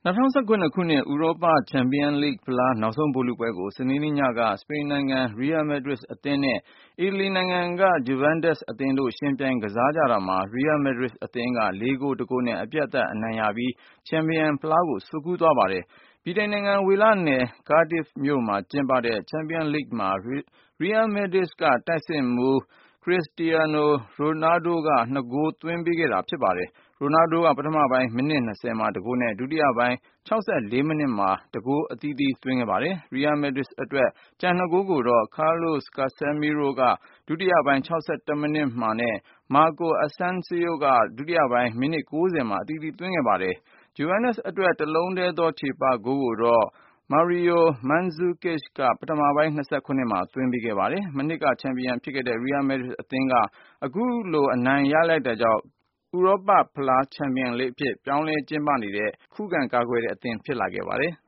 2019 ခုနှစ် ဥရောပချန်ပီယံလိဂ်ဖလားနောက်ဆုံးဗိုလ်လုပွဲကို စနေနေ့ညက စပိန်နိုင်ငံ Real Madrid အသင်းနဲ့ အီတလီနိုင်ငံက Juventus အသင်းတို့ ယှဉ်ပြိုင်ကစားကြတာမှာ Real Madrid အသင်းက 4 ဂိုး 1 ဂိုးနဲ့ အပြတ်သတ်အနိုင်ရပြီး ချန်ပီယံဖလားကို ဆွတ်ခူးသွားပါတယ်။ ဗြိတိန်နိုင်ငံ ဝေလနယ် Cardiff မြို့မှာကျင်းပတဲ့ ချန်ပီယံလိဂ်မှာ Real Madrid က တိုက်စစ်မှူး Cristiano Ronaldo က 2 ဂိုးသွင်းပေးခဲ့တာဖြစ်ပါတယ်။ Ronaldo က ပထမပိုင်း မိနစ် 20 မှာ 1 ဂိုးနဲ့ ဒုတိယပိုင်း 64 မိနစ်မှာ 1 ဂိုး အသီးသီးသွင်းခဲ့ပါတယ်။ Real Madrid အတွက် ကျန် 2 ဂိုးကိုတော့ Carlos Casemiro က ဒုတိယပိုင်း 61 မိနစ်မှာနဲ့ Marco Asensio က ဒုတိယပိုင်း မိနစ် 90 မှာ အသီးသီးသွင်းခဲ့ပါတယ်။ Juventus အတွက် တလုံးတည်းသော ချေပဂိုးကိုတော့ Mario Mandzukic က ပထမပိုင်း 29 မှာ သွင်းပေးခဲ့ပါတယ်။ မနှစ်က ချန်ပီယံဖြစ်ခဲ့တဲ့ Real Madrid အသင်းက အခုလိုအနိုင်ရလိုက်တာကြောင့် ဥရောပဖလားချန်ပီယံလိဂ်အဖြစ် ပြောင်းလဲကျင်းပနေတဲ့ ခုခံကာကွယ်တဲ့အသင်းဖြစ်လာခဲ့ပါတယ်။